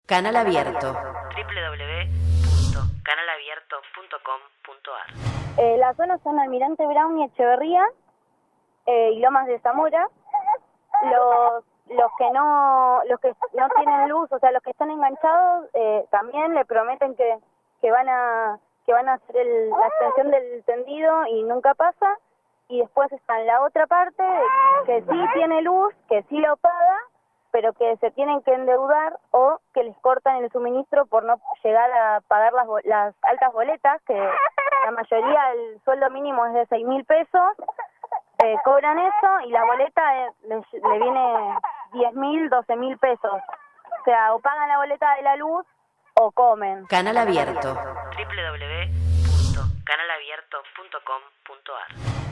Canal Abierto. www.canalabierto.com.ar. Las zonas son Almirante Brown y Echeverría y Lomas de Zamora. Los que no tienen luz, o sea, los que están enganchados, también le prometen que van a hacer la extensión del tendido y nunca pasa. Y después está en la otra parte que sí tiene luz, que sí lo paga, pero que se tienen que endeudar o que les cortan el suministro por no llegar a pagar las altas boletas, que la mayoría el sueldo mínimo es de 6.000 pesos, cobran eso y la boleta le viene 10.000, 12.000 pesos. O sea, o pagan la boleta de la luz o comen. Canal Abierto. www.canalabierto.com.ar.